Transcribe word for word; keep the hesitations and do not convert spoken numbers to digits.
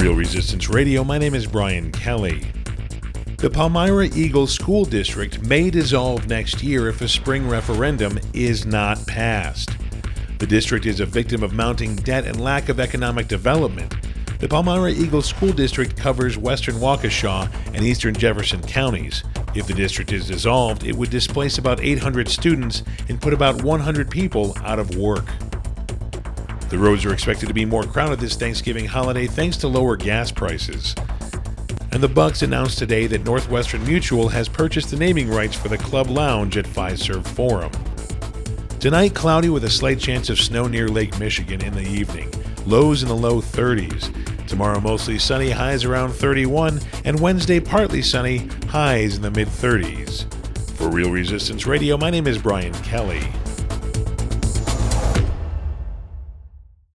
Real Resistance Radio, my name is Brian Kelly. The Palmyra Eagles School District may dissolve next year if a spring referendum is not passed. The district is a victim of mounting debt and lack of economic development. The Palmyra Eagles School District covers western Waukesha and eastern Jefferson counties. If the district is dissolved, it would displace about eight hundred students and put about one hundred people out of work. The roads are expected to be more crowded this Thanksgiving holiday thanks to lower gas prices. And the Bucks announced today that Northwestern Mutual has purchased the naming rights for the club lounge at Fiserv Forum. Tonight, cloudy with a slight chance of snow near Lake Michigan in the evening. Lows in the low thirties. Tomorrow, mostly sunny, highs around thirty-one, and Wednesday, partly sunny, highs in the mid thirties. For Real Resistance Radio, my name is Brian Kelly.